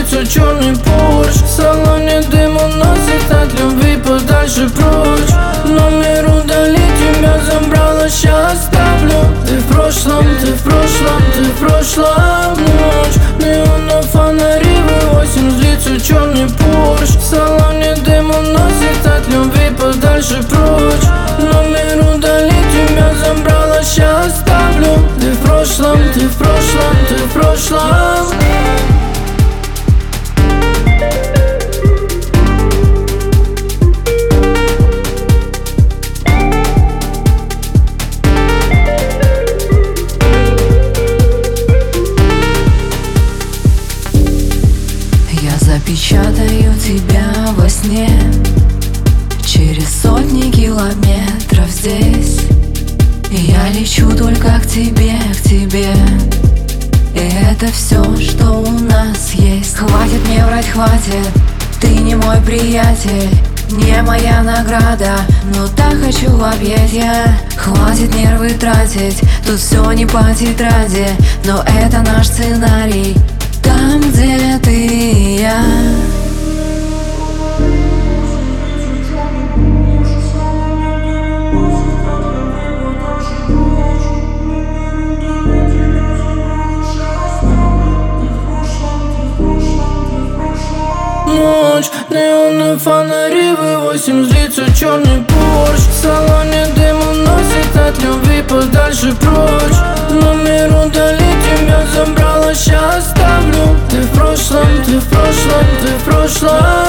злится черный порш. В салоне дым уносит от любви подальше прочь. Номер удали, тебя забрала, щас оставлю. Ты в прошлом, ты в прошлом, ты в прошлом. Ночь, неоновые фонари, V8 злится черный порш. В салоне дым уносит от любви подальше прочь. Номер удали, тебя забрала, щас оставлю. Ты в прошлом, ты в прошлом, ты в прошлом. Запечатаю тебя во сне через сотни километров здесь. И я лечу только к тебе, к тебе. И это все, что у нас есть. Хватит мне врать, хватит. Ты не мой приятель, не моя награда, но так хочу в объятия. Хватит нервы тратить, тут все не по тетради, но это наш сценарий. Там, где ты и я. Ночь, неоновые фонари, V8 злится черный порш. В салоне дым уносит от любви подальше прочь. Номер удали, тебя забрала, щас оставлю. Ты в прошлом, ты в прошлом, ты в прошлом.